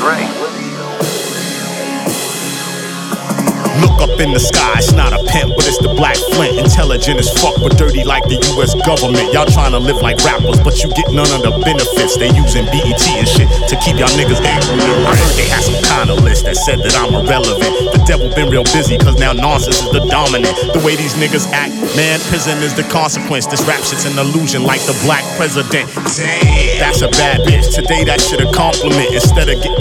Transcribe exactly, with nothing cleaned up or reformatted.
Look up in the sky, it's not a pimp, but it's the Black Flint. Intelligent as fuck, but dirty like the U S government. Y'all tryna live like rappers, but you get none of the benefits. They using B E T and shit to keep y'all niggas ignorant. I heard they had some kinda list that said that I'm irrelevant. The devil been real busy, cause now nonsense is the dominant. The way these niggas act, man, prison is the consequence. This rap shit's an illusion like the black president. Damn, that's a bad bitch. Today that shit a compliment. Instead of getting